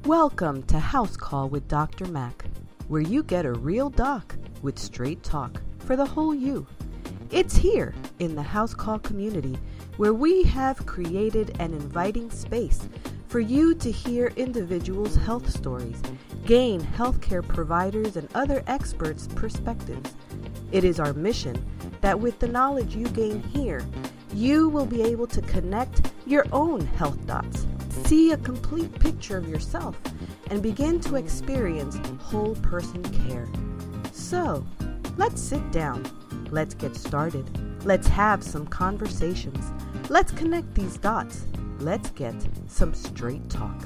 Welcome to House Call with Dr. Mac, where you get a real doc with straight talk for the whole you. It's here in the House Call community where we have created an inviting space for you to hear individuals' health stories, gain healthcare providers and other experts' perspectives. It is our mission that with the knowledge you gain here, you will be able to connect your own health dots, see a complete picture of yourself, and begin to experience whole person care. So, let's sit down. Let's get started. Let's have some conversations. Let's connect these dots. Let's get some straight talk.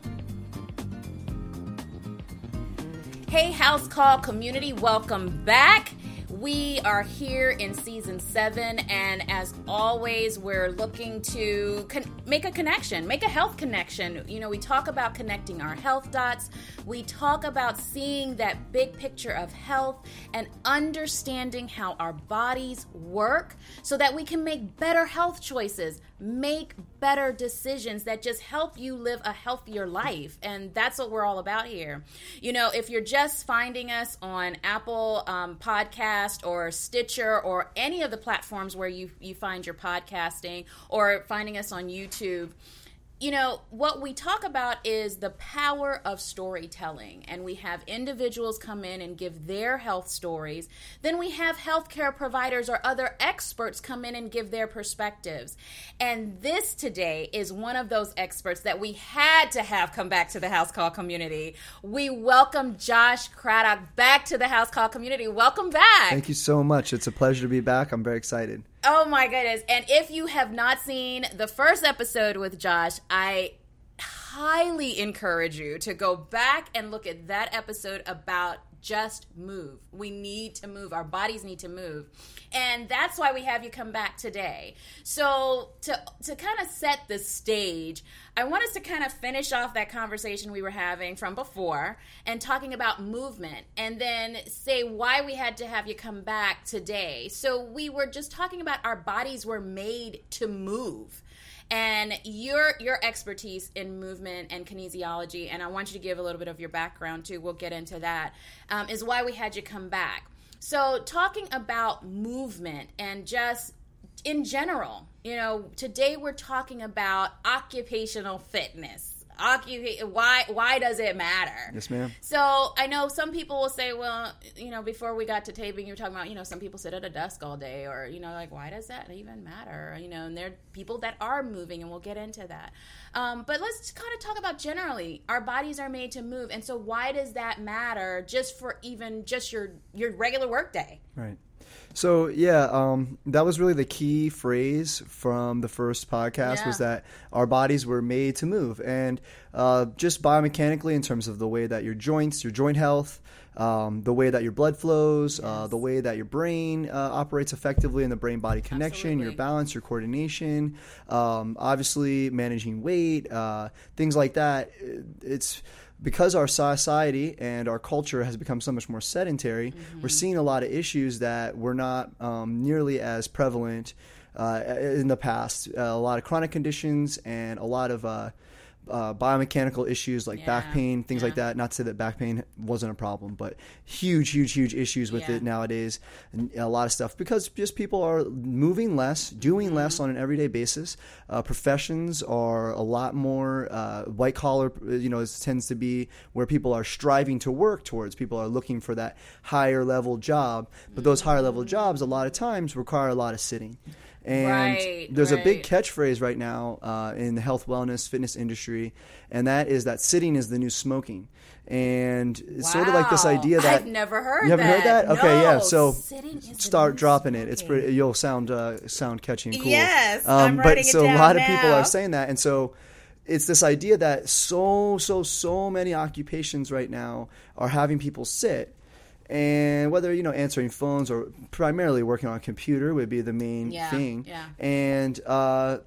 Hey, House Call community, welcome back. We are here in season 7, and as always, we're looking to make a connection, make a health connection. You know, we talk about connecting our health dots. We talk about seeing that big picture of health and understanding how our bodies work so that we can make better health choices, make better decisions that just help you live a healthier life. And that's what we're all about here. You know, if you're just finding us on Apple Podcast or Stitcher or any of the platforms where you find your podcasting, or finding us on YouTube, you know, what we talk about is the power of storytelling, and we have individuals come in and give their health stories. Then we have healthcare providers or other experts come in and give their perspectives. And this today is one of those experts that we had to have come back to the House Call community. We welcome Josh Craddock back to the House Call community. Welcome back. Thank you so much. It's a pleasure to be back. I'm very excited. Oh my goodness. And if you have not seen the first episode with Josh, I highly encourage you to go back and look at that episode about just move. We need to move. Our bodies need to move. And that's why we have you come back today. So to kind of set the stage, I want us to kind of finish off that conversation we were having from before and talking about movement, and then say why we had to have you come back today. So we were just talking about our bodies were made to move. And your expertise in movement and kinesiology, and I want you to give a little bit of your background too, we'll get into that, is why we had you come back. So talking about movement and just in general, you know, today we're talking about occupational fitness. Why does it matter? Yes, ma'am. So I know some people will say, well, you know, before we got to taping, you were talking about, you know, some people sit at a desk all day, or, you know, like, why does that even matter? You know, and there are people that are moving, and we'll get into that. But let's kind of talk about generally, our bodies are made to move. And so why does that matter just for even just your regular work day? Right. So, yeah, that was really the key phrase from the first podcast, was that our bodies were made to move. And just biomechanically, in terms of the way that your joints, your joint health, the way that your blood flows, the way that your brain operates effectively in the brain-body connection, your balance, your coordination, obviously managing weight, things like that. It's because our society and our culture has become so much more sedentary, we're seeing a lot of issues that were not nearly as prevalent in the past. A lot of chronic conditions and a lot of biomechanical issues like back pain, things like that. Not to say that back pain wasn't a problem, but huge issues with it nowadays, and a lot of stuff because just people are moving less, doing less on an everyday basis. Professions are a lot more white collar. You know, it tends to be where people are striving to work towards. People are looking for that higher level job, but those higher level jobs a lot of times require a lot of sitting. And there's a big catchphrase right now in the health, wellness, fitness industry, and that is that sitting is the new smoking. And it's sort of like this idea that I've never heard that. You haven't heard that? No. Okay, yeah. So start dropping it. It's pretty. You'll sound catchy and cool. Yes, I'm writing it down a lot now. of people are saying that, and so it's this idea that so many occupations right now are having people sit. And whether, you know, answering phones or primarily working on a computer would be the main thing. Yeah. And the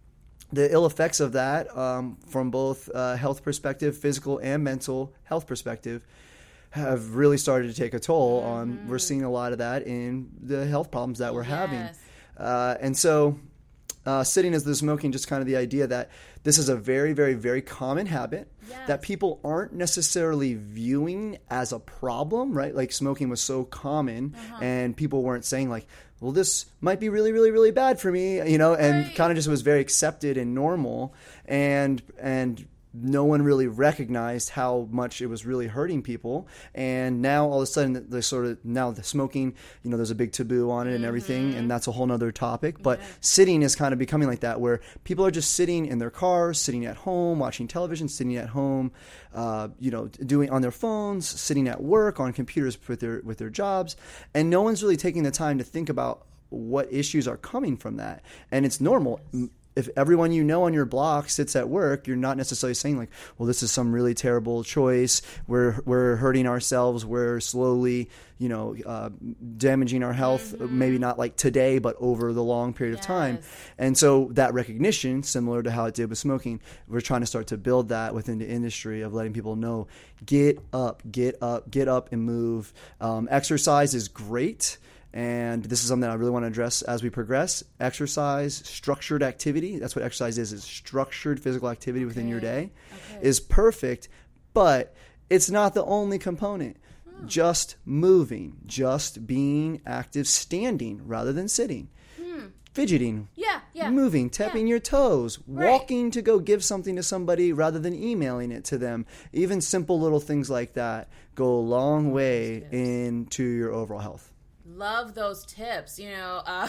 ill effects of that from both health perspective, physical and mental health perspective, have really started to take a toll on. We're seeing a lot of that in the health problems that we're having. And so sitting as the smoking, just kind of the idea that this is a very, very, very common habit that people aren't necessarily viewing as a problem, right? Like smoking was so common and people weren't saying like, well, this might be really, really, really bad for me, and kind of just was very accepted and normal, and no one really recognized how much it was really hurting people. And now all of a sudden now the smoking, there's a big taboo on it and everything. And that's a whole nother topic. But sitting is kind of becoming like that, where people are just sitting in their cars, sitting at home, watching television, sitting at home, doing on their phones, sitting at work, on computers with their jobs. And no one's really taking the time to think about what issues are coming from that. And it's normal. If everyone on your block sits at work, you're not necessarily saying like, well, this is some really terrible choice. We're hurting ourselves. We're slowly, damaging our health. Maybe not like today, but over the long period of time. And so that recognition, similar to how it did with smoking, we're trying to start to build that within the industry of letting people know, get up and move. Exercise is great. And this is something I really want to address as we progress. Exercise, structured activity, that's what exercise is structured physical activity within your day, is perfect, but it's not the only component. Just moving, just being active, standing rather than sitting. Fidgeting, moving, tapping your toes, walking to go give something to somebody rather than emailing it to them. Even simple little things like that go a long way into your overall health. Love those tips. You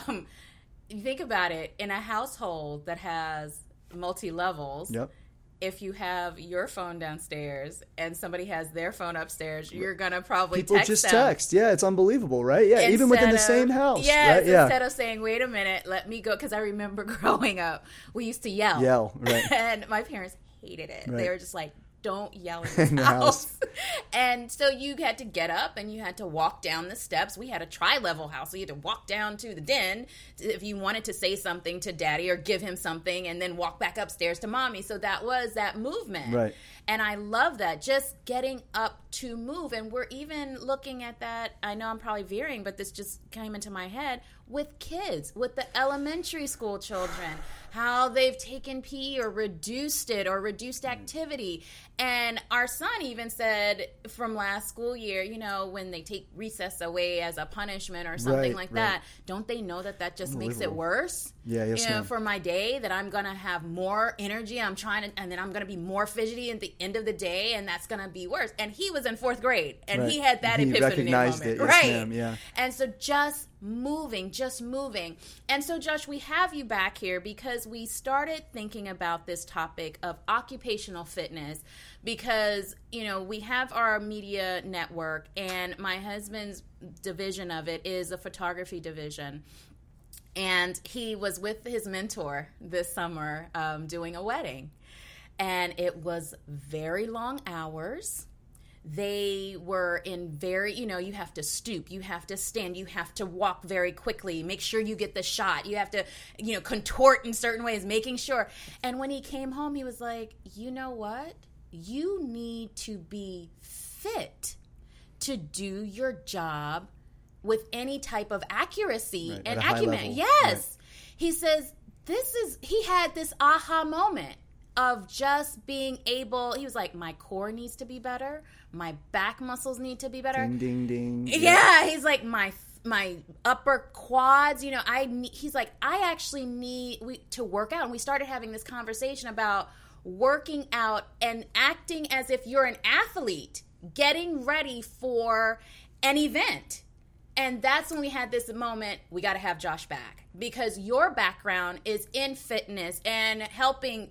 think about it, in a household that has multi-levels, if you have your phone downstairs and somebody has their phone upstairs, you're going to probably people text just them. text. Yeah, it's unbelievable, right? Yeah, even within the same house. Yes, right? Instead of saying, wait a minute, let me go. Because I remember growing up, we used to yell. Right. And my parents hated it. Right. They were just like, don't yell in the house. And so you had to get up and you had to walk down the steps. We had a tri-level house, so you had to walk down to the den if you wanted to say something to daddy or give him something, and then walk back upstairs to mommy. So that was that movement. Right. And I love that, just getting up to move. And we're even looking at that, I know I'm probably veering, but this just came into my head, with kids, with the elementary school children, how they've taken PE or reduced it or reduced activity. And our son even said from last school year, when they take recess away as a punishment or something like that, don't they know that just makes it worse? Yeah, yes, for my day, that I'm going to have more energy, and then I'm going to be more fidgety at the end of the day, and that's going to be worse. And he was in 4th grade, and he had that epiphany moment. It. Yes, ma'am. Yeah. And so just moving. And so, Josh, we have you back here because we started thinking about this topic of occupational fitness because, we have our media network, and my husband's division of it is a photography division. And he was with his mentor this summer doing a wedding. And it was very long hours. They were in very, you have to stoop, you have to stand, you have to walk very quickly, make sure you get the shot, you have to, contort in certain ways, making sure. And when he came home, he was like, you know what? You need to be fit to do your job with any type of accuracy and acumen. Yes. Right. He says, he had this aha moment of just being able, he was like, my core needs to be better. My back muscles need to be better. Ding, ding, ding. Yeah. He's like, my upper quads, he's like, I actually need to work out. And we started having this conversation about working out and acting as if you're an athlete, getting ready for an event. And that's when we had this moment, we got to have Josh back because your background is in fitness and helping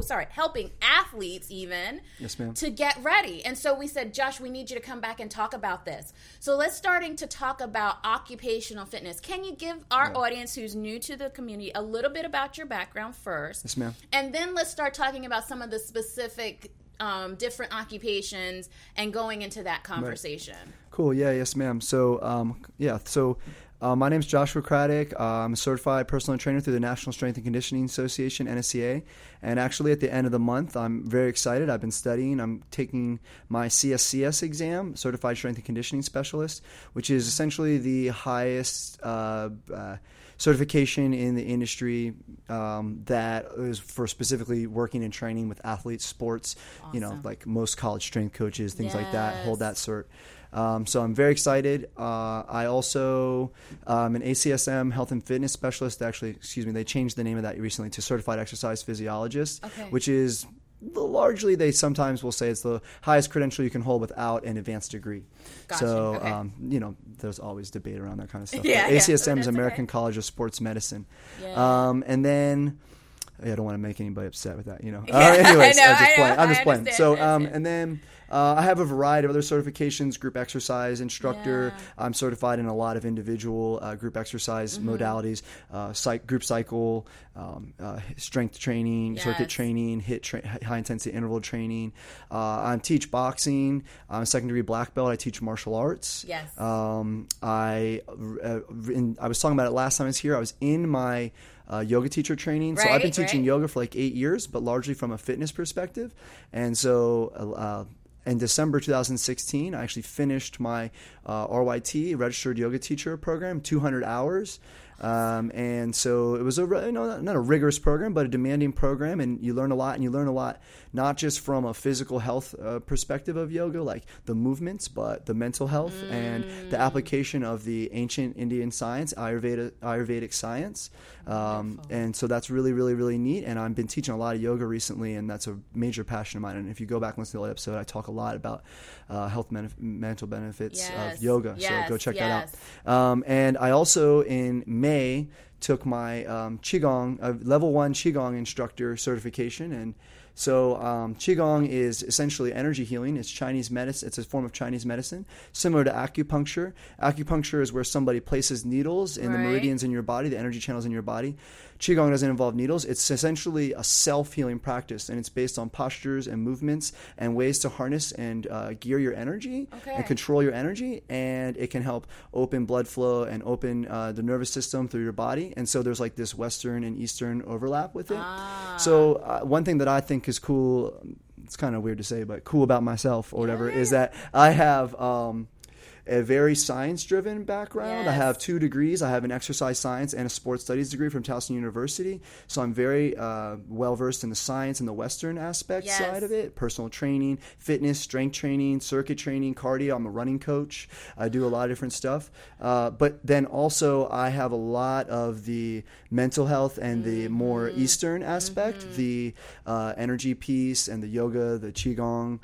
athletes even to get ready. And so we said, Josh, we need you to come back and talk about this. So let's starting to talk about occupational fitness. Can you give our audience who's new to the community a little bit about your background first? Yes, ma'am. And then let's start talking about some of the specific different occupations and going into that conversation. Right. Cool. Yeah. Yes, ma'am. So, My name is Joshua Craddock. I'm a certified personal trainer through the National Strength and Conditioning Association, NSCA. And actually, at the end of the month, I'm very excited. I've been studying. I'm taking my CSCS exam, Certified Strength and Conditioning Specialist, which is essentially the highest certification in the industry that is for specifically working and training with athletes, sports, Awesome. Like most college strength coaches, things like that, hold that cert. So I'm very excited. I also am an ACSM health and fitness specialist. Actually, they changed the name of that recently to Certified Exercise Physiologist, which is largely, they sometimes will say it's the highest credential you can hold without an advanced degree. Gotcha. So, Okay. There's always debate around that kind of stuff. Yeah, ACSM is that's American okay. College of Sports Medicine. Yeah. And then... I don't want to make anybody upset with that, Yeah, anyways, I know, I'm just I playing. understand, So, I understand. and then I have a variety of other certifications: group exercise instructor. Yeah. I'm certified in a lot of individual group exercise modalities: group cycle, strength training, circuit training, high intensity interval training. I teach boxing. I'm a second-degree black belt. I teach martial arts. Yes. I was talking about it last time I was here. I was in my yoga teacher training. So I've been teaching yoga for like 8 years, but largely from a fitness perspective. And so in December 2016, I actually finished my RYT, Registered Yoga Teacher program, 200 hours. And so it was not a rigorous program, but a demanding program, and you learn a lot, not just from a physical health perspective of yoga, like the movements, but the mental health and the application of the ancient Indian science, Ayurvedic science. And so that's really, really, really neat. And I've been teaching a lot of yoga recently, and that's a major passion of mine. And if you go back and listen to the episode, I talk a lot about mental benefits of yoga. So go check that out. And I also, in May, took my Qigong, level 1 Qigong instructor certification. And so Qigong is essentially energy healing. It's Chinese medicine. It's a form of Chinese medicine, similar to acupuncture. Acupuncture is where somebody places needles in the meridians in your body, the energy channels in your body. Qigong doesn't involve needles. It's essentially a self-healing practice, and it's based on postures and movements and ways to harness and gear your energy and control your energy, and it can help open blood flow and open the nervous system through your body. And so there's like this Western and Eastern overlap with it. So one thing that I think is cool, it's kind of weird to say, but cool about myself or whatever, is that I have a very science-driven background. Yes. I have 2 degrees. I have an exercise science and a sports studies degree from Towson University. So I'm very well-versed in the science and the Western aspect side of it, personal training, fitness, strength training, circuit training, cardio. I'm a running coach. I do a lot of different stuff. But then also I have a lot of the mental health and the more Eastern aspect, the energy piece and the yoga, the Qigong,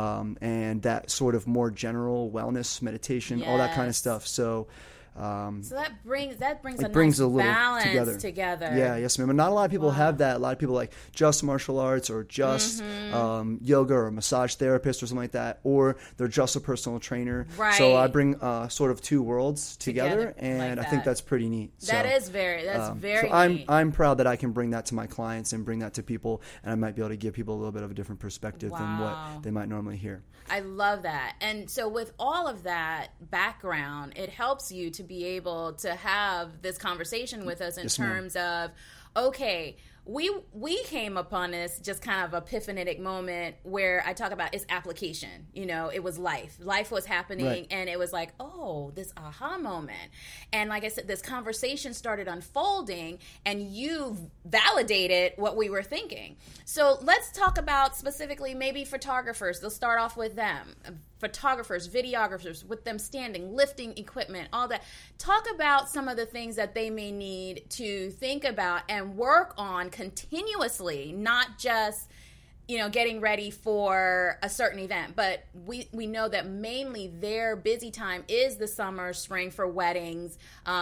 and that sort of more general wellness, meditation, all that kind of stuff. So that brings a brings nice a little balance together. Yeah, yes, ma'am. And not a lot of people have that. A lot of people like just martial arts or just yoga or a massage therapist or something like that, or they're just a personal trainer. Right. So I bring sort of 2 worlds together, and like I think that. that's pretty neat. That's So, very so neat. I'm proud that I can bring that to my clients and bring that to people, and I might be able to give people a little bit of a different perspective than what they might normally hear. I love that. And so with all of that background, it helps you to be able to have this conversation with us in terms of, okay, we came upon this just kind of epiphanic moment where I talk about its application. It was life. Life was happening, and it was like, oh, this aha moment. And like I said, this conversation started unfolding, and you validated what we were thinking. So let's talk about specifically maybe photographers. Let's start off with them. Photographers, videographers, with them standing, lifting equipment, all that. Talk about some of the things that they may need to think about and work on continuously, not just, getting ready for a certain event. But we know that mainly their busy time is the summer, spring for weddings,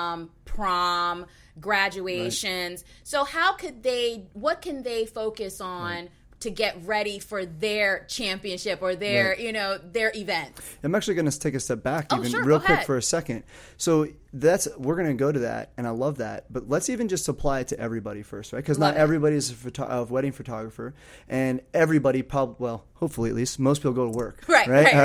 prom, graduations. Right. So what can they focus on to get ready for their championship or their, their event. I'm actually going to take a step back sure, real go quick ahead. for a second. So we're going to go to that, and I love that. But let's even just apply it to everybody first, right? Because not everybody is a wedding photographer, and everybody hopefully at least, most people go to work. Right.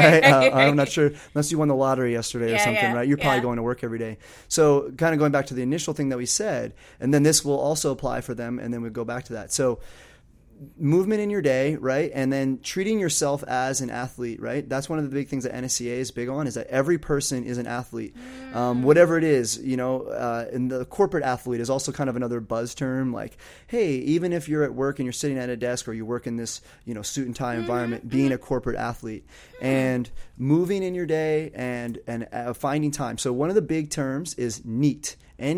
I'm not sure, unless you won the lottery yesterday or something, right? You're probably going to work every day. So kind of going back to the initial thing that we said, and then this will also apply for them, and then we'll go back to that. So movement in your day, right? And then treating yourself as an athlete, right? That's one of the big things that NSCA is big on, is that every person is an athlete. Whatever it is, and the corporate athlete is also kind of another buzz term. Like, hey, even if you're at work and you're sitting at a desk or you work in this, suit and tie environment, being a corporate athlete and moving in your day and finding time. So one of the big terms is NEAT.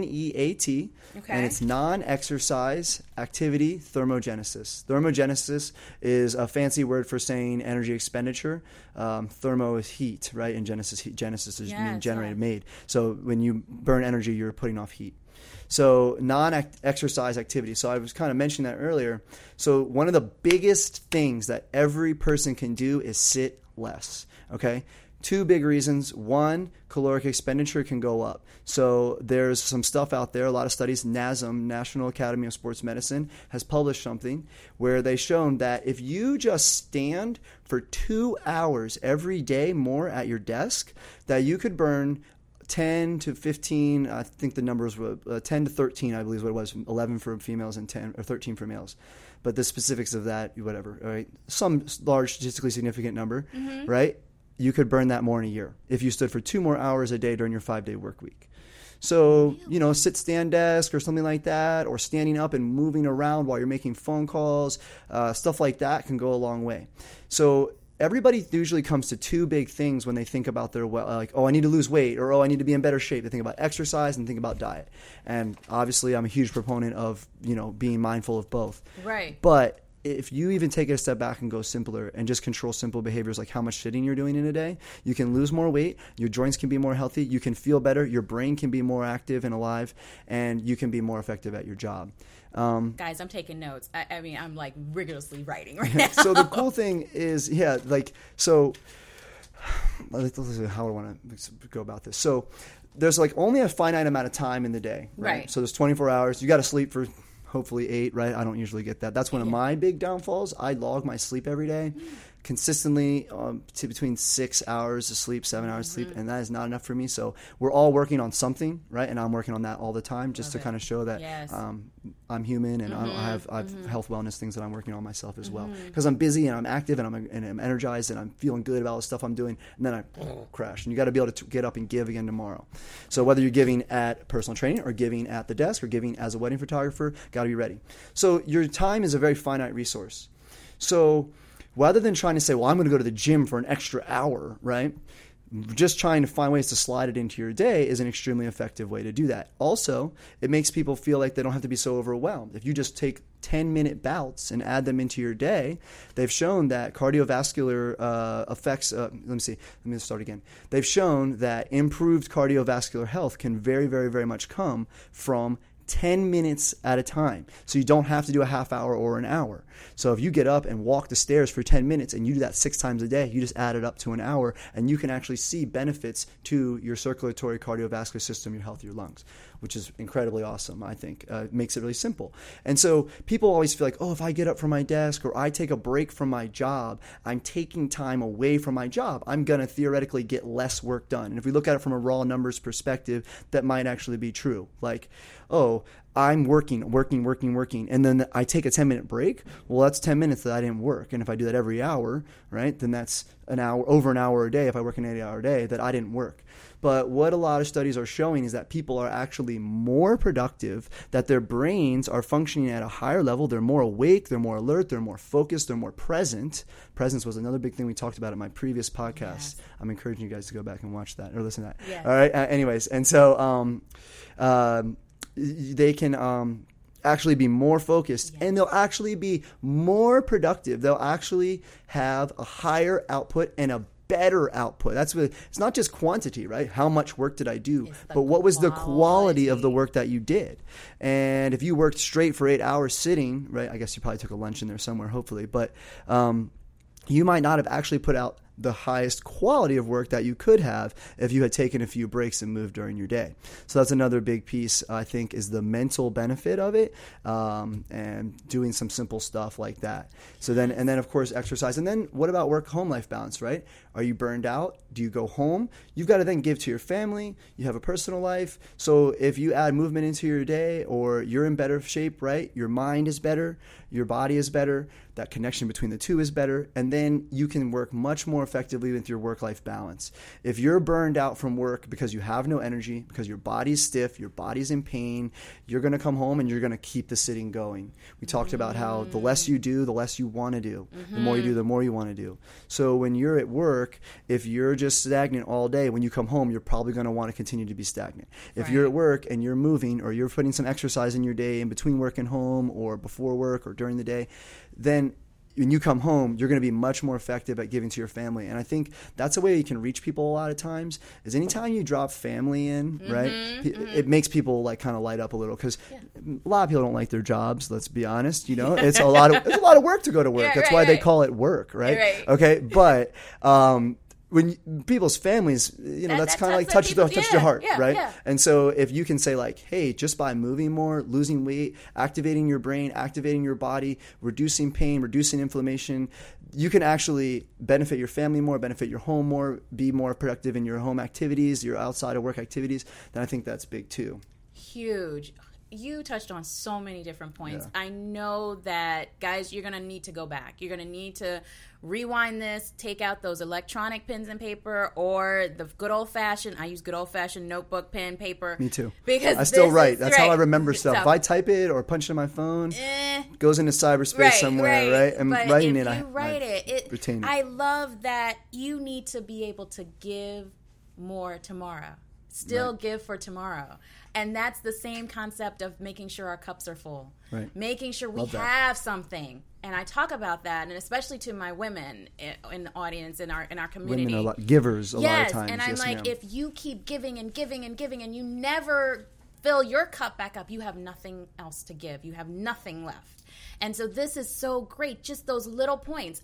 NEAT, and it's non-exercise activity thermogenesis. Thermogenesis is a fancy word for saying energy expenditure. Thermo is heat, right? And Genesis is mean generated, made. So when you burn energy, you're putting off heat. So non-exercise activity. So I was kind of mentioning that earlier. So one of the biggest things that every person can do is sit less, okay? Two big reasons. One, caloric expenditure can go up. So there's some stuff out there, a lot of studies. NASM, National Academy of Sports Medicine, has published something where they've shown that if you just stand for 2 hours every day more at your desk, that you could burn 10 to 15, I think the numbers were 10 to 13, I believe is what it was, 11 for females and 10 or 13 for males. But the specifics of that, whatever, right? Some large statistically significant number, right? You could burn that more in a year if you stood for 2 more hours a day during your 5-day work week. So, sit stand desk or something like that, or standing up and moving around while you're making phone calls, stuff like that can go a long way. So everybody usually comes to 2 big things when they think about their, I need to lose weight, or, I need to be in better shape. They think about exercise and think about diet. And obviously I'm a huge proponent of, being mindful of both. Right. But if you even take it a step back and go simpler and just control simple behaviors like how much sitting you're doing in a day, you can lose more weight, your joints can be more healthy, you can feel better, your brain can be more active and alive, and you can be more effective at your job. Guys, I'm taking notes. I mean, I'm like rigorously writing right now. So the cool thing is, how do I want to go about this? So there's only a finite amount of time in the day, right? So there's 24 hours. You got to sleep for hopefully 8, right? I don't usually get that. That's one of my big downfalls. I log my sleep every day consistently to between 6 hours of sleep, 7 hours of sleep, and that is not enough for me. So we're all working on something, right? And I'm working on that all the time just to kind of show that I'm human and I have health wellness things that I'm working on myself as well. Because I'm busy and I'm active and I'm energized and I'm feeling good about the stuff I'm doing, and then I crash. And you got to be able to get up and give again tomorrow. So whether you're giving at personal training or giving at the desk or giving as a wedding photographer, got to be ready. So your time is a very finite resource. So rather than trying to say, well, I'm going to go to the gym for an extra hour, right? Just trying to find ways to slide it into your day is an extremely effective way to do that. Also, it makes people feel like they don't have to be so overwhelmed. If you just take 10-minute bouts and add them into your day, they've shown that cardiovascular effects, let me start again. They've shown that improved cardiovascular health can very, very, very much come from 10 minutes at a time. So you don't have to do a half hour or an hour. So if you get up and walk the stairs for 10 minutes and you do that 6 times a day, you just add it up to an hour, and you can actually see benefits to your circulatory cardiovascular system, your health, your lungs, which is incredibly awesome, I think. It makes it really simple. And so people always feel like, if I get up from my desk or I take a break from my job, I'm taking time away from my job. I'm going to theoretically get less work done. And if we look at it from a raw numbers perspective, that might actually be true. Like, I'm working, and then I take a 10-minute break. Well, that's 10 minutes that I didn't work. And if I do that every hour, right, then that's over an hour a day if I work an 8-hour day that I didn't work. But what a lot of studies are showing is that people are actually more productive, that their brains are functioning at a higher level. They're more awake, they're more alert, they're more focused, they're more present. Presence was another big thing we talked about in my previous podcast. Yes. I'm encouraging you guys to go back and watch that or listen to that. Yes. All right. Anyways, and so they can actually be more focused, and they'll actually be more productive. They'll actually have a higher output and a better output. It's not just quantity, right? How much work did I do? But what was the quality of the work that you did? And if you worked straight for 8 hours sitting, right? I guess you probably took a lunch in there somewhere, hopefully, but you might not have actually put out the highest quality of work that you could have if you had taken a few breaks and moved during your day. So that's another big piece, I think, is the mental benefit of it, and doing some simple stuff like that. So then, and then of course, exercise. And then what about work-home life balance, right? Are you burned out? Do you go home? You've got to then give to your family. You have a personal life. So if you add movement into your day, or you're in better shape, right? Your mind is better. Your body is better. That connection between the two is better. And then you can work much more effectively with your work-life balance. If you're burned out from work because you have no energy, because your body's stiff, your body's in pain, you're going to come home and you're going to keep the sitting going. We talked about how the less you do, the less you want to do. The more you do, the more you want to do. So when you're at work, if you're just stagnant all day, when you come home, you're probably going to want to continue to be stagnant. If you're at work and you're moving, or you're putting some exercise in your day in between work and home, or before work or during the day, then when you come home, you're going to be much more effective at giving to your family. And I think that's a way you can reach people a lot of times, is anytime you drop family in, right, it makes people like kind of light up a little, because a lot of people don't like their jobs. Let's be honest. You know, it's a lot of work to go to work. That's why they call it work, right? Okay. But, when people's families, you know, that's kind of like touch your heart, right? Yeah. And so if you can say like, hey, just by moving more, losing weight, activating your brain, activating your body, reducing pain, reducing inflammation, you can actually benefit your family more, benefit your home more, be more productive in your home activities, your outside of work activities, then I think that's big too. Huge. You touched on so many different points. Yeah. I know that, guys, you're going to need to go back. You're going to need to rewind this, take out those electronic pens and paper, or the good old-fashioned, I use good old-fashioned notebook, pen, paper. Me too. Because I still write. That's how I remember stuff. If I type it or punch it in my phone, it goes into cyberspace somewhere, right? I'm but writing if it. You write it, retain it. I love that you need to be able to give more tomorrow. Still give for tomorrow. And that's the same concept of making sure our cups are full. Right. Making sure we have something. And I talk about that, and especially to my women in the audience, in our community. Women are givers a lot of times. And I'm like, if you keep giving and giving and giving, and you never fill your cup back up, you have nothing else to give. You have nothing left. And so this is so great. Just those little points.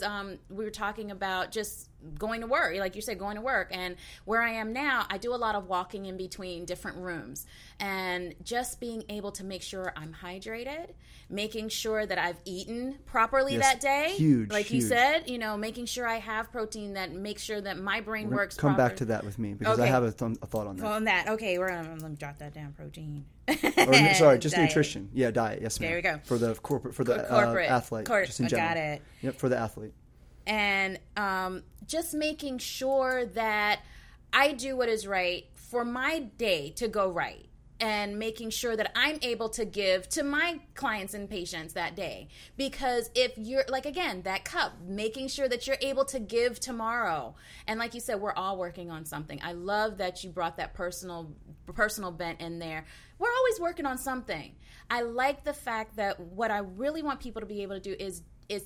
We were talking about just going to work, like you said, going to work. And where I am now, I do a lot of walking in between different rooms, and just being able to make sure I'm hydrated, making sure that I've eaten properly that day. Huge. Like you said, you know, making sure I have protein that makes sure that my brain works properly. Come back to that with me, because I have a thought on that. Okay, let me jot that down. Protein. Sorry, just diet. Nutrition. Yeah, diet. Yes, ma'am. There we go. For the corporate athlete. Just in general. Got it. Yep, for the athlete. And just making sure that I do what is right for my day to go right, and making sure that I'm able to give to my clients and patients that day. Because if you're, like, again, that cup, making sure that you're able to give tomorrow. And like you said, we're all working on something. I love that you brought that personal bent in there. We're always working on something. I like the fact that what I really want people to be able to do is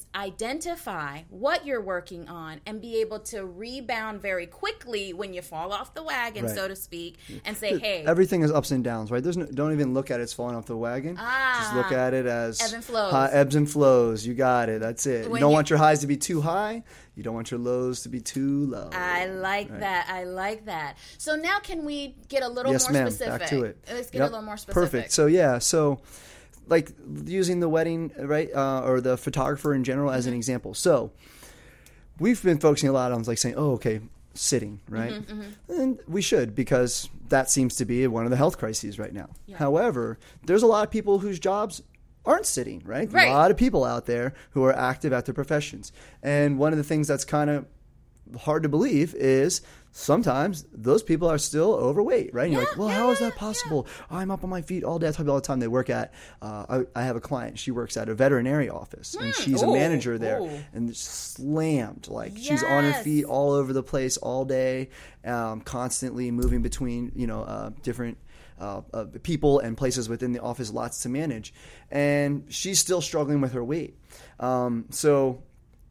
identify what you're working on, and be able to rebound very quickly when you fall off the wagon, so to speak, and say, hey. Everything is ups and downs, right? Don't even look at it's falling off the wagon. Just look at it as ebbs and flows. Ebbs and flows. You got it. That's it. You don't want your highs to be too high. You don't want your lows to be too low. I like that. I like that. So now can we get a little more specific? Back to it. Let's get a little more specific. Perfect. So, like using the wedding, right, or the photographer in general as an example. So we've been focusing a lot on like saying, sitting, right? And we should, because that seems to be one of the health crises right now. Yeah. However, there's a lot of people whose jobs aren't sitting, right? A lot of people out there who are active at their professions. And one of the things that's kind of hard to believe is sometimes those people are still overweight, right? And you're like, well, how is that possible? I'm up on my feet all day. I tell people all the time, they work at, I have a client, she works at a veterinary office, and she's a manager there, and slammed. Like, she's on her feet all over the place all day, constantly moving between, different people and places within the office, lots to manage. And she's still struggling with her weight. So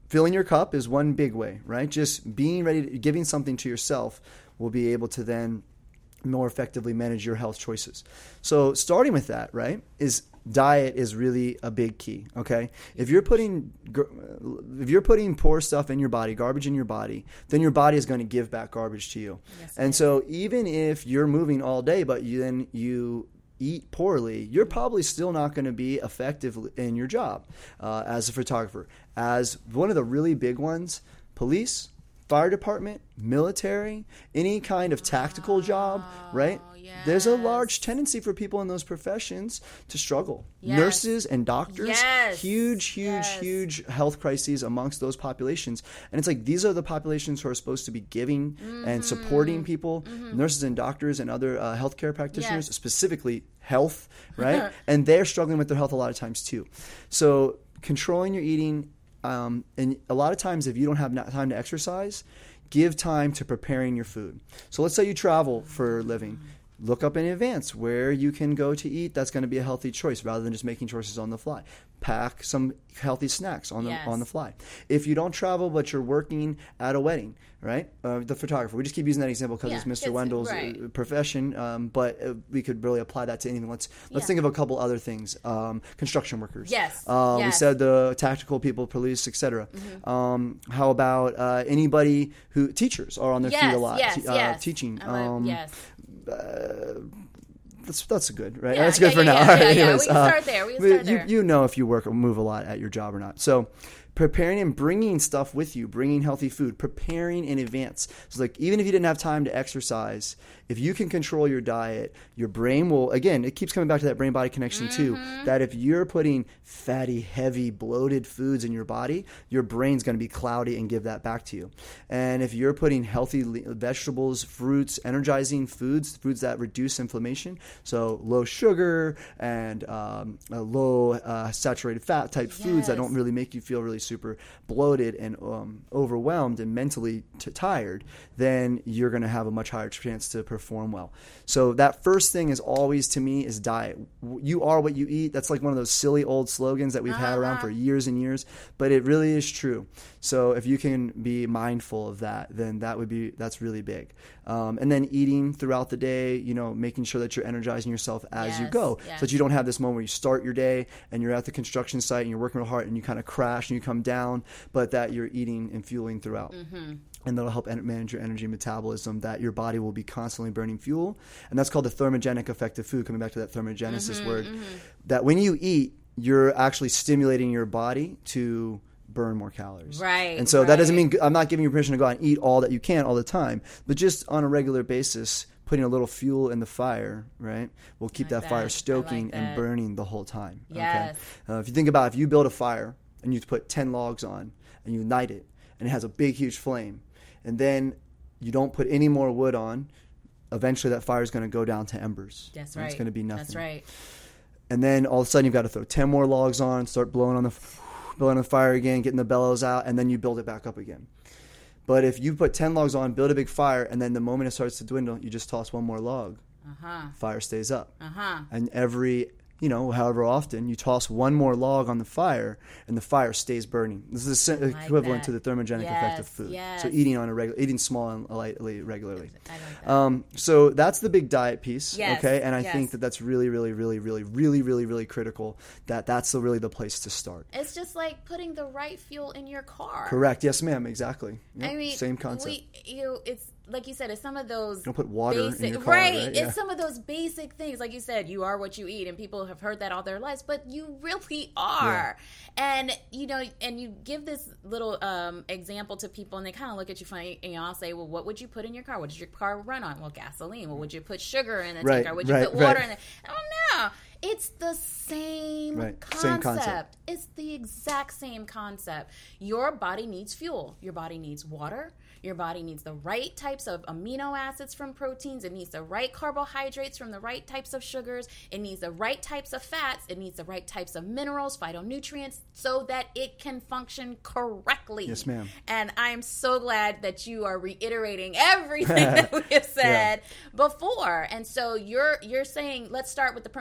filling your cup is one big way, right? Just being ready, giving something to yourself will be able to then more effectively manage your health choices. So starting with that, right, is diet is really a big key, okay? If you're putting poor stuff in your body, garbage in your body, then your body is going to give back garbage to you. Yes, and so even if you're moving all day, but you eat poorly, you're probably still not going to be effective in your job as a photographer. As one of the really big ones, police, fire department, military, any kind of tactical job, right? Yes. There's a large tendency for people in those professions to struggle. Yes. Nurses and doctors, huge health crises amongst those populations. And it's like these are the populations who are supposed to be giving and supporting people, nurses and doctors and other healthcare practitioners, specifically health, right? And they're struggling with their health a lot of times too. So controlling your eating, and a lot of times if you don't have time to exercise, give time to preparing your food. So let's say you travel for a living. Look up in advance where you can go to eat. That's going to be a healthy choice rather than just making choices on the fly. Pack some healthy snacks on the fly. If you don't travel but you're working at a wedding, right? The photographer. We just keep using that example because it's Mr. Wendell's profession, but we could really apply that to anything. Let's think of a couple other things. Construction workers. We said the tactical people, police, etc. How about anybody who teachers are on their feet a lot, teaching. That's good, right? That's good for now. All right, anyways, we can start there. You know if you work or move a lot at your job or not. So preparing and bringing stuff with you, bringing healthy food, preparing in advance. So like even if you didn't have time to exercise, if you can control your diet, your brain will, again, it keeps coming back to that brain-body connection too, that if you're putting fatty, heavy, bloated foods in your body, your brain's going to be cloudy and give that back to you. And if you're putting healthy vegetables, fruits, energizing foods that reduce inflammation, so low sugar and low saturated fat type foods that don't really make you feel really super bloated and overwhelmed and mentally tired, then you're going to have a much higher chance to perform well. So that first thing is always, to me, is diet. You are what you eat. That's like one of those silly old slogans that we've had around for years and years, but it really is true. So if you can be mindful of that, then that's really big. And then eating throughout the day, making sure that you're energizing yourself as you go, so that you don't have this moment where you start your day and you're at the construction site and you're working real hard and you kind of crash and you come down, but that you're eating and fueling throughout. And that'll help manage your energy metabolism, that your body will be constantly burning fuel. And that's called the thermogenic effect of food, coming back to that thermogenesis word, that when you eat, you're actually stimulating your body to burn more calories. Right. And so that doesn't mean I'm not giving you permission to go out and eat all that you can all the time, but just on a regular basis, putting a little fuel in the fire, right, will keep that fire stoking and burning the whole time. Yes. Okay? If you think about if you build a fire and you put 10 logs on and you light it and it has a big, huge flame, and then you don't put any more wood on, eventually that fire is going to go down to embers. That's right. It's going to be nothing. That's right. And then all of a sudden you've got to throw 10 more logs on, start blowing on the fire again, getting the bellows out, and then you build it back up again. But if you put 10 logs on, build a big fire, and then the moment it starts to dwindle, you just toss one more log. Fire stays up. And every however often, you toss one more log on the fire, and the fire stays burning. This is equivalent to the thermogenic effect of food. Yes. So eating small and lightly regularly. So that's the big diet piece. Okay, and I think that's really, really, really, really, really, really, really critical. That's really the place to start. It's just like putting the right fuel in your car. Correct. Yes, ma'am. Exactly. Yep. I mean, same concept. It's like you said, it's some of those don't put water basic, in your car, right? It's some of those basic things. Like you said, you are what you eat, and people have heard that all their lives, but you really are. And and you give this little example to people, and they kind of look at you funny, and I'll say, well, what would you put in your car? What does your car run on? Well, gasoline. Well, would you put sugar in the tank? Or would you put water in it? Oh, no. It's the same concept. Same concept. It's the exact same concept. Your body needs fuel. Your body needs water. Your body needs the right types of amino acids from proteins. It needs the right carbohydrates from the right types of sugars. It needs the right types of fats. It needs the right types of minerals, phytonutrients, so that it can function correctly. Yes, ma'am. And I'm so glad that you are reiterating everything that we have said before. And so you're saying, let's start with the premise of what we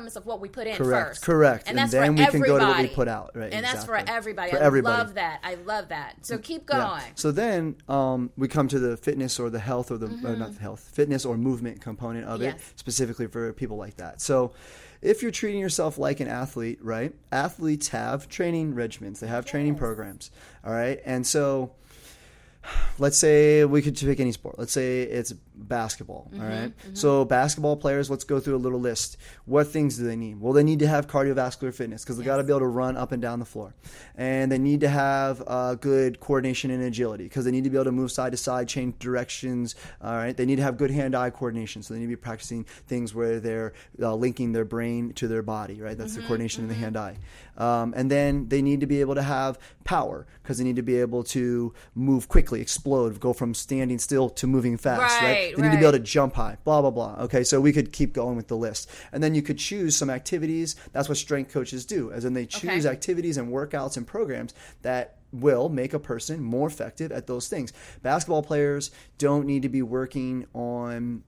we put in Correct. first. Correct. And that's then for we everybody. can go to what we put out. Right. And that's for everybody. For everybody. I love that. So keep going. Yeah. So then we come to the fitness or the health or the not the health, fitness or movement component of it, specifically for people like that. So if you're treating yourself like an athlete, right? Athletes have training regimens. They have training programs. All right. And so let's say we could pick any sport. Let's say it's basketball. All right. So basketball players, let's go through a little list. What things do they need? Well, they need to have cardiovascular fitness because they got to be able to run up and down the floor. And they need to have good coordination and agility because they need to be able to move side to side, change directions. All right. They need to have good hand-eye coordination. So they need to be practicing things where they're linking their brain to their body, right? That's the coordination in the hand-eye. And then they need to be able to have power because they need to be able to move quickly, explode, go from standing still to moving fast, right? They need to be able to jump high, blah, blah, blah. Okay, so we could keep going with the list. And then you could choose some activities. That's what strength coaches do, as in they choose activities and workouts and programs that will make a person more effective at those things. Basketball players don't need to be working on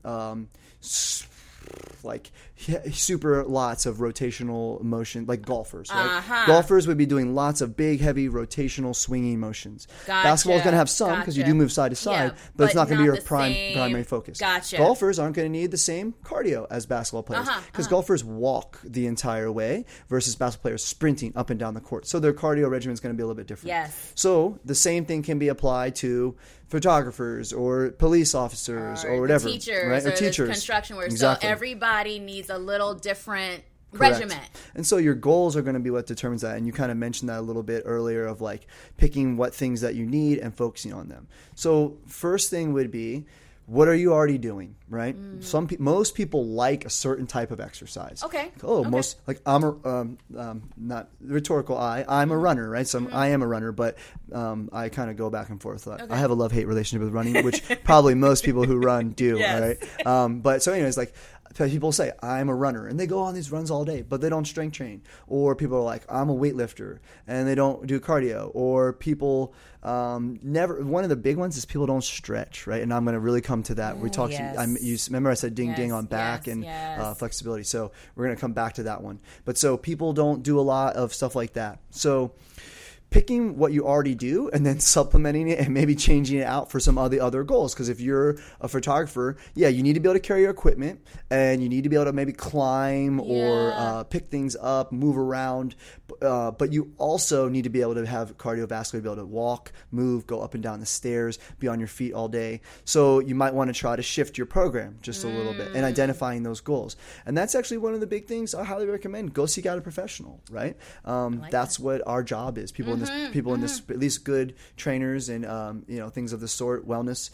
like super lots of rotational motion, like golfers, right? Golfers would be doing lots of big, heavy rotational swinging motions. Basketball's going to have some because you do move side to side, but it's not going to be your primary focus. Golfers aren't going to need the same cardio as basketball players because golfers walk the entire way versus basketball players sprinting up and down the court. So their cardio regimen is going to be a little bit different. So the same thing can be applied to photographers or police officers or whatever, teachers, right? Or teachers, construction workers. So everybody needs a little different regimen. And so your goals are going to be what determines that. And you kind of mentioned that a little bit earlier of like picking what things that you need and focusing on them. So first thing would be, what are you already doing, right? Most people like a certain type of exercise. Most like I'm not rhetorical. I'm a runner, right? So I am a runner, but I kind of go back and forth. I have a love-hate relationship with running, which probably most people who run do. All right. But so anyways, like people say I'm a runner and they go on these runs all day, but they don't strength train. Or people are like, I'm a weightlifter and they don't do cardio. Or people one of the big ones is people don't stretch, right? And I'm going to really come to that. We talked. Remember I said ding on back and flexibility. So we're going to come back to that one. But so people don't do a lot of stuff like that. So picking what you already do and then supplementing it and maybe changing it out for some of the other goals. Because if you're a photographer, you need to be able to carry your equipment and you need to be able to maybe climb or pick things up, move around. But you also need to be able to have cardiovascular, be able to walk, move, go up and down the stairs, be on your feet all day. So you might want to try to shift your program just a little bit and identifying those goals. And that's actually one of the big things I highly recommend. Go seek out a professional, right? That's what our job is. People in this, at least good trainers and things of the sort, wellness,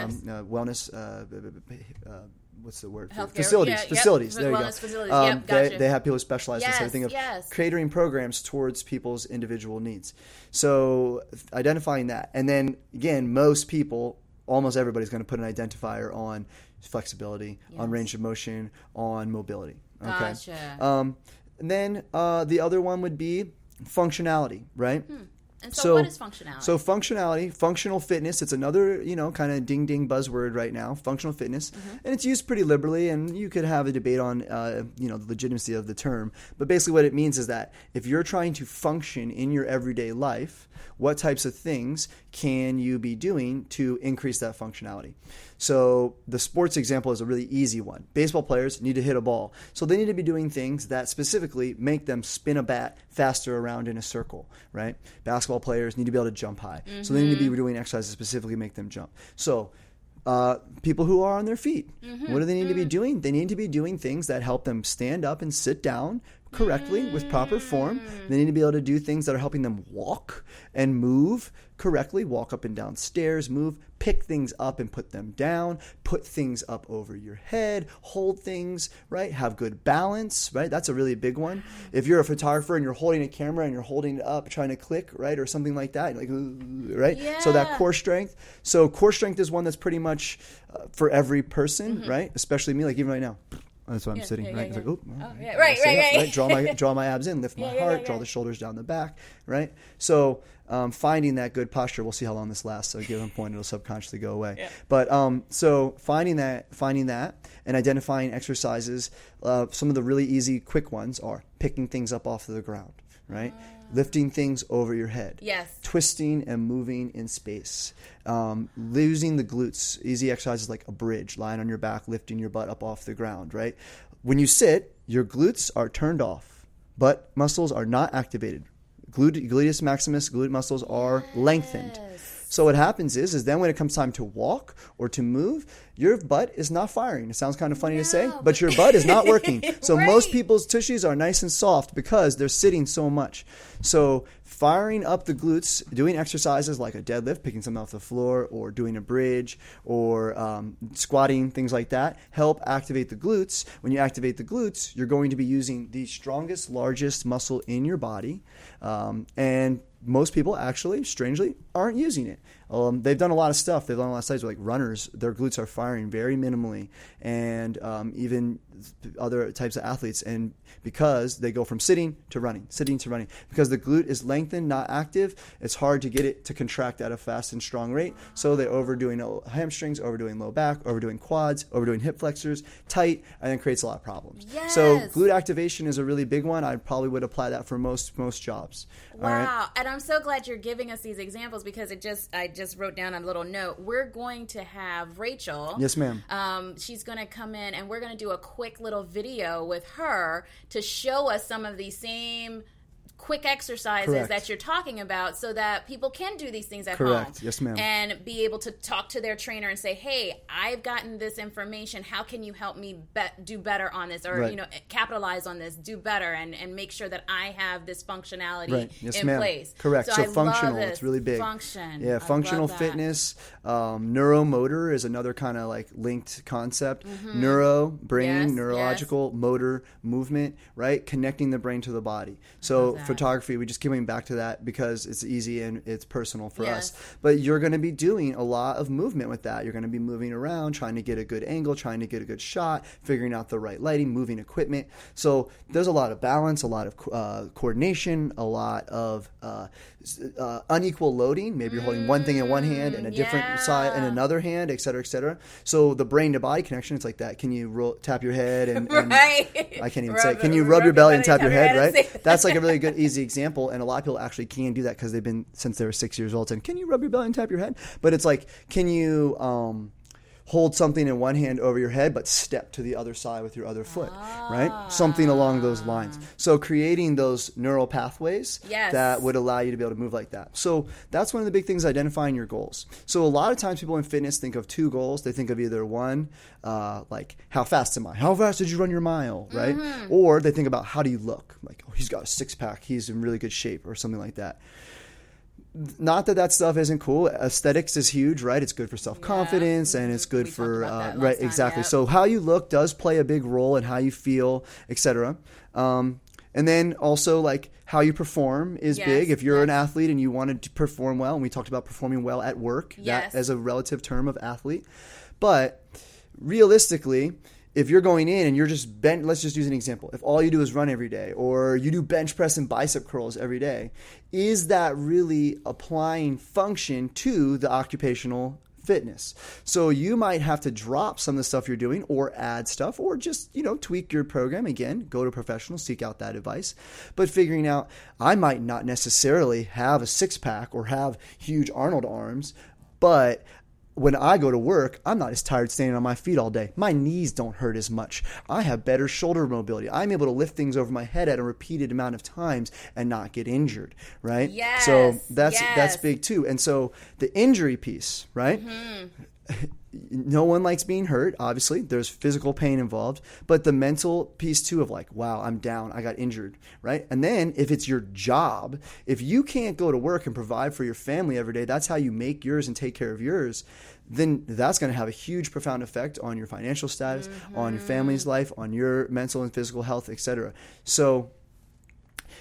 what's the word? Healthcare. Facilities. There you go. Facilities. Gotcha. They have people who specialize in everything of catering programs towards people's individual needs. So identifying that, and then again, almost everybody's going to put an identifier on flexibility, on range of motion, on mobility. Okay. Gotcha. And then the other one would be functionality, right? And so what is functionality? So functionality, functional fitness, it's another, kind of ding buzzword right now, functional fitness. And it's used pretty liberally, and you could have a debate on, the legitimacy of the term. But basically what it means is that if you're trying to function in your everyday life, what types of things can you be doing to increase that functionality? So the sports example is a really easy one. Baseball players need to hit a ball. So they need to be doing things that specifically make them spin a bat faster around in a circle, right? Basketball players need to be able to jump high. So they need to be doing exercises specifically make them jump. So people who are on their feet, what do they need to be doing? They need to be doing things that help them stand up and sit down correctly with proper form. They need to be able to do things that are helping them walk and move correctly, walk up and down stairs, move, pick things up and put them down, put things up over your head, hold things, right? Have good balance, right? That's a really big one. If you're a photographer and you're holding a camera and you're holding it up, trying to click, right? Or something like that, like, right? Yeah. So that core strength. So core strength is one that's pretty much for every person, right? Especially me, like even right now. That's why I'm sitting, right? It's like, oh, yeah. Right. Draw my abs in, lift my heart, draw the shoulders down the back, right? So finding that good posture, we'll see how long this lasts. So at a given point, it'll subconsciously go away. Yeah. But so finding that and identifying exercises, some of the really easy, quick ones are picking things up off of the ground, right? Lifting things over your head. Yes. Twisting and moving in space. Losing the glutes. Easy exercises like a bridge, lying on your back, lifting your butt up off the ground, right? When you sit, your glutes are turned off, but muscles are not activated. Gluteus maximus, glute muscles are lengthened. So what happens is then when it comes time to walk or to move, your butt is not firing. It sounds kind of funny to say, but your butt is not working. So most people's tushies are nice and soft because they're sitting so much. So firing up the glutes, doing exercises like a deadlift, picking something off the floor, or doing a bridge, or squatting, things like that, help activate the glutes. When you activate the glutes, you're going to be using the strongest, largest muscle in your body. And most people actually, strangely, aren't using it. They've done a lot of stuff. They've done a lot of studies like runners. Their glutes are firing very minimally, and even other types of athletes. And because they go from sitting to running, because the glute is lengthened, not active, it's hard to get it to contract at a fast and strong rate. So they're overdoing hamstrings, overdoing low back, overdoing quads, overdoing hip flexors, tight, and then creates a lot of problems. Yes. So glute activation is a really big one. I probably would apply that for most jobs. Wow. All right? And I'm so glad you're giving us these examples because I just wrote down a little note. We're going to have Rachel. Yes, ma'am. She's going to come in and we're going to do a quick little video with her to show us some of these same quick exercises that you're talking about so that people can do these things at home. Yes, ma'am. And be able to talk to their trainer and say, hey, I've gotten this information. How can you help me do better on this? Or, capitalize on this, do better, and make sure that I have this functionality in place. Correct. So functional, it's really big. Function. Yeah, functional fitness. Neuromotor is another kind of like linked concept. Mm-hmm. Neuro, brain, neurological, motor, movement, right? Connecting the brain to the body. So photography, we just keep back to that because it's easy and it's personal for us. But you're going to be doing a lot of movement with that. You're going to be moving around, trying to get a good angle, trying to get a good shot, figuring out the right lighting, moving equipment. So there's a lot of balance, a lot of coordination, a lot of unequal loading. Maybe you're holding one thing in one hand and a different side in another hand, et cetera, et cetera. So the brain to body connection, it's like that. Can you tap your head and I can't even say it. Can you rub your belly and tap your head, right? That's like a really good, easy example. And a lot of people actually can do that because they've been, since they were 6 years old, saying, can you rub your belly and tap your head? But it's like, can you hold something in one hand over your head, but step to the other side with your other foot, right? Something along those lines. So creating those neural pathways that would allow you to be able to move like that. So that's one of the big things, identifying your goals. So a lot of times people in fitness think of two goals. They think of either one, like how fast am I? How fast did you run your mile, right? Mm-hmm. Or they think about how do you look? Like, oh, he's got a six-pack. He's in really good shape or something like that. Not that stuff isn't cool. Aesthetics is huge, right? It's good for self-confidence and it's good for right, exactly. So how you look does play a big role in how you feel, etc. And then also like how you perform is big. If you're an athlete and you wanted to perform well, and we talked about performing well at work, that as a relative term of athlete. But realistically, if you're going in and you're just let's just use an example. If all you do is run every day or you do bench press and bicep curls every day, is that really applying function to the occupational fitness? So you might have to drop some of the stuff you're doing or add stuff or just, tweak your program. Again, go to a professional, seek out that advice. But figuring out, I might not necessarily have a six-pack or have huge Arnold arms, but when I go to work, I'm not as tired standing on my feet all day. My knees don't hurt as much. I have better shoulder mobility. I'm able to lift things over my head at a repeated amount of times and not get injured, right? Yes. So that's big too. And so the injury piece, right? Mm-hmm. No one likes being hurt, obviously. There's physical pain involved. But the mental piece too of like, wow, I'm down. I got injured, right? And then if it's your job, if you can't go to work and provide for your family every day, that's how you make yours and take care of yours, then that's going to have a huge, profound effect on your financial status, on your family's life, on your mental and physical health, etc. So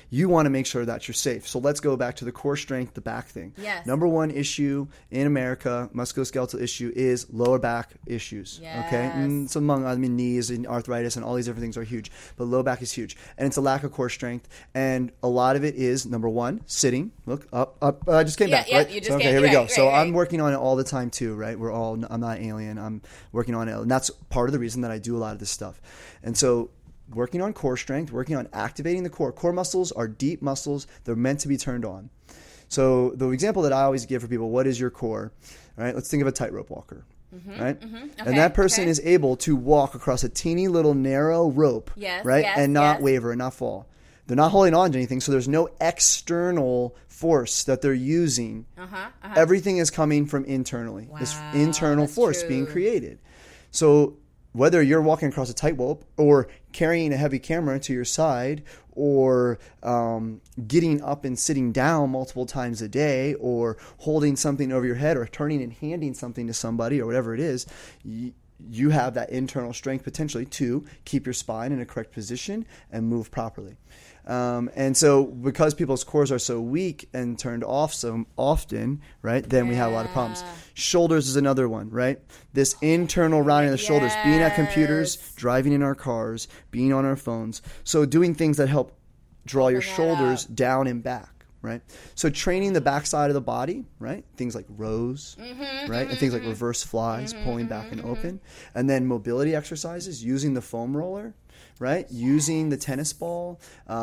you want to make sure that you're safe. So let's go back to the core strength, the back thing. Yes. Number one issue in America, musculoskeletal issue, is lower back issues. Yes. Okay, and it's among, knees and arthritis and all these different things are huge, but low back is huge, and it's a lack of core strength. And a lot of it is, number one, sitting. Look up. I just came back. Right? You just so, okay, came, here we go. right, So right. I'm working on it all the time too. Right? I'm not alien. I'm working on it, and that's part of the reason that I do a lot of this stuff. And so, working on core strength, working on activating the core. Core muscles are deep muscles. They're meant to be turned on. So the example that I always give for people, what is your core? Right? Let's think of a tightrope walker. Right? Okay, And that person is able to walk across a teeny little narrow rope, right? And not waver and not fall. They're not holding on to anything, so there's no external force that they're using. Everything is coming from internally. Wow, this internal force being created. So whether you're walking across a tightrope or carrying a heavy camera to your side or getting up and sitting down multiple times a day or holding something over your head or turning and handing something to somebody or whatever it is, you have that internal strength potentially to keep your spine in a correct position and move properly. And so because people's cores are so weak and turned off so often, right, then we have a lot of problems. Shoulders is another one, right? This internal rounding of the shoulders, being at computers, driving in our cars, being on our phones. So doing things that help draw your shoulders down and back. Right, so training the backside of the body, right? Things like rows, right, and things like reverse flies, pulling back and open, and then mobility exercises using the foam roller, right? Using the tennis ball.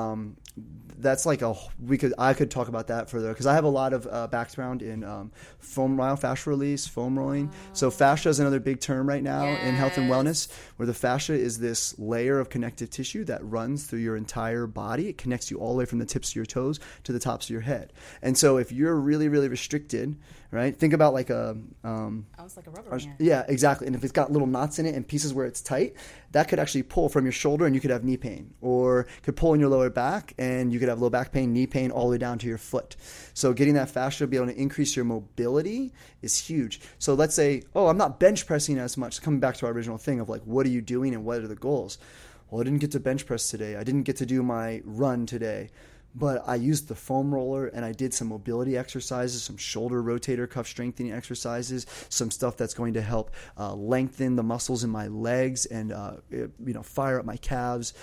That's like I could talk about that further because I have a lot of background in foam myofascial release, foam rolling. So fascia is another big term right now in health and wellness, where the fascia is this layer of connective tissue that runs through your entire body. It connects you all the way from the tips of your toes to the tops of your head. And so if you're really, really restricted, right? Think about like almost like a rubber band. Yeah, exactly. And if it's got little knots in it and pieces where it's tight, that could actually pull from your shoulder and you could have knee pain, or could pull in your lower back and you could have low back pain, knee pain, all the way down to your foot. So getting that fascia to be able to increase your mobility is huge. So let's say, I'm not bench pressing as much. Coming back to our original thing of like, what are you doing and what are the goals? Well, I didn't get to bench press today. I didn't get to do my run today. But I used the foam roller and I did some mobility exercises, some shoulder rotator cuff strengthening exercises, some stuff that's going to help lengthen the muscles in my legs and fire up my calves,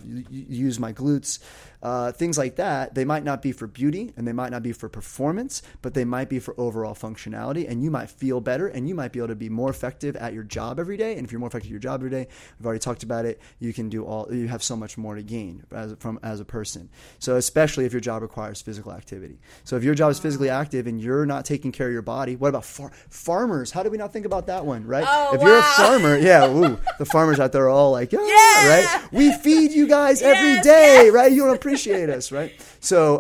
use my glutes, things like that. They might not be for beauty and they might not be for performance, but they might be for overall functionality, and you might feel better and you might be able to be more effective at your job every day. And if you're more effective at your job every day, we've already talked about it, you have so much more to gain as a person. So especially if your job requires physical activity. So if your job is physically active and you're not taking care of your body, what about farmers? How did we not think about that one, right? If you're a farmer, the farmers out there are all like, right? We feed you guys every day, right? You don't appreciate us, right? So,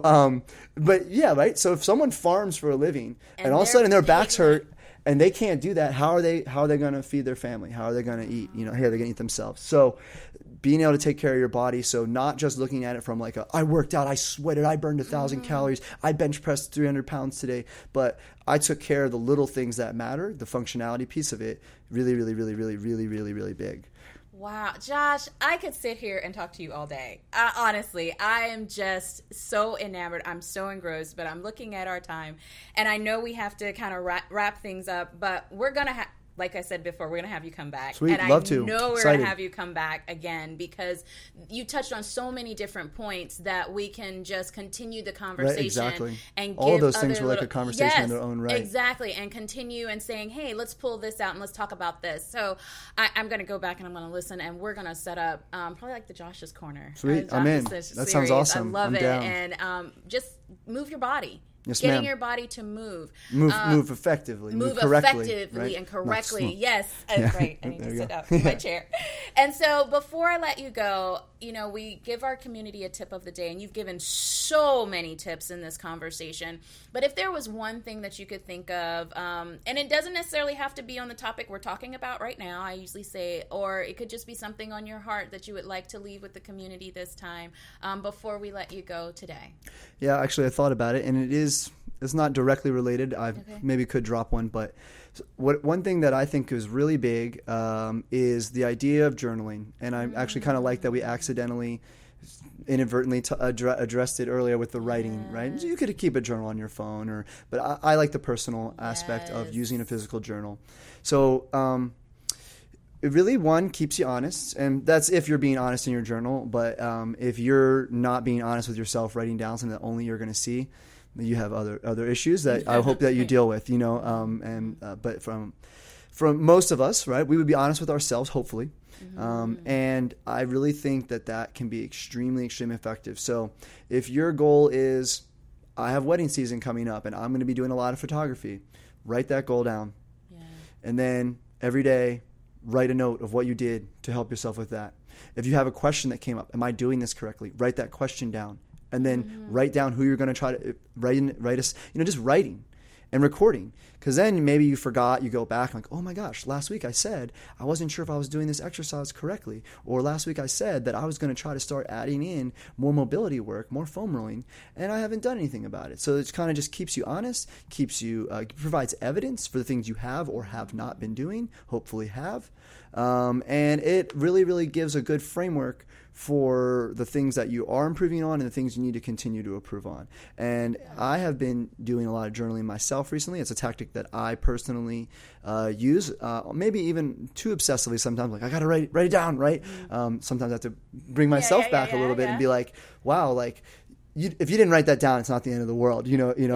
right? So if someone farms for a living and all of a sudden their backs hurt and they can't do that, how are they going to feed their family? How are they going to eat? How are they going to eat themselves? So being able to take care of your body, so not just looking at it from like I worked out, I sweated, I burned 1,000 calories, I bench pressed 300 pounds today, but I took care of the little things that matter, the functionality piece of it, really, really, really, really, really, really, really big. Wow, Josh, I could sit here and talk to you all day. Honestly, I am just so enamored. I'm so engrossed, but I'm looking at our time, and I know we have to kind of wrap things up, but we're going to like I said before, we're going to have you come back. Sweet, and love to. I know we're Excited. going to have you come back again because you touched on so many different points that we can just continue the conversation. Right, exactly. And all of those things were like a conversation in their own right. Exactly, and continue and saying, hey, let's pull this out and let's talk about this. So I'm going to go back and I'm going to listen, and we're going to set up probably like the Josh's Corner. Sweet, I'm in. That sounds awesome. I love it. Down. And just move your body. Yes, Getting ma'am. your body to move. Move effectively. Move correctly. effectively right? and correctly. Yes. Right. I need to sit up in my chair. And so before I let you go, we give our community a tip of the day, and you've given so many tips in this conversation. But if there was one thing that you could think of, and it doesn't necessarily have to be on the topic we're talking about right now, I usually say, or it could just be something on your heart that you would like to leave with the community this time before we let you go today. Yeah, actually I thought about it, and it's not directly related. I maybe could drop one, but one thing that I think is really big is the idea of journaling. And I actually kind of like that we accidentally inadvertently addressed it earlier with the writing, right? You could keep a journal on your phone, but I like the personal aspect of using a physical journal. So it really, one, keeps you honest, and that's if you're being honest in your journal. But if you're not being honest with yourself, writing down something that only you're going to see, you have other issues that I hope that you deal with, but from most of us, right, we would be honest with ourselves, hopefully. And I really think that can be extremely, extremely effective. So if your goal is, I have wedding season coming up and I'm going to be doing a lot of photography, write that goal down. Yeah. And then every day, write a note of what you did to help yourself with that. If you have a question that came up, am I doing this correctly? Write that question down. And then write down who you're going to try to just writing and recording. Because then maybe you forgot, you go back like, oh my gosh, last week I said I wasn't sure if I was doing this exercise correctly. Or last week I said that I was going to try to start adding in more mobility work, more foam rolling, and I haven't done anything about it. So it kind of just keeps you honest, provides evidence for the things you have or have not been doing, hopefully have. And it really, really gives a good framework for the things that you are improving on and the things you need to continue to improve on. And I have been doing a lot of journaling myself recently. It's a tactic that I personally use, maybe even too obsessively sometimes. Like, I got to write it down, right? Sometimes I have to bring myself back a little bit and be like, wow, like, if you didn't write that down, it's not the end of the world,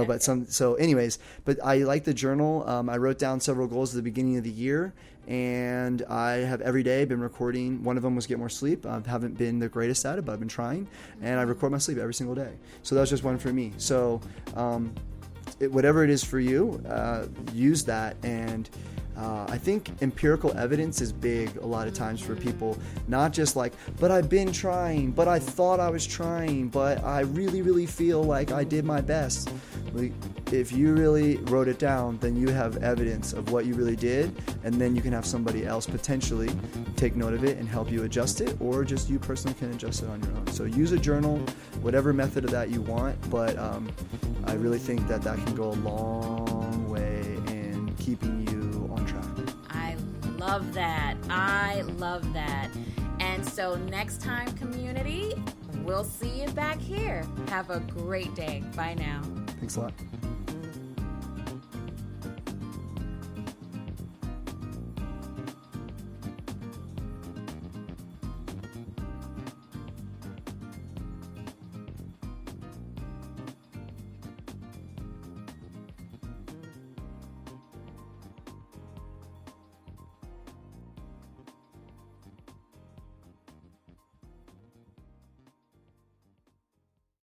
but I like the journal. I wrote down several goals at the beginning of the year, and I have every day been recording. One of them was get more sleep. I haven't been the greatest at it, but I've been trying, and I record my sleep every single day. So that was just one for me. So whatever it is for you, use that. And I think empirical evidence is big a lot of times for people, not just like, but I've been trying, but I thought I was trying, but I really, really feel like I did my best. If you really wrote it down, then you have evidence of what you really did, and then you can have somebody else potentially take note of it and help you adjust it, or just you personally can adjust it on your own. So use a journal, whatever method of that you want, but I really think that can go a long way in keeping you on track. I love that. And so next time, community, we'll see you back here. Have a great day. Bye now. Thanks a lot.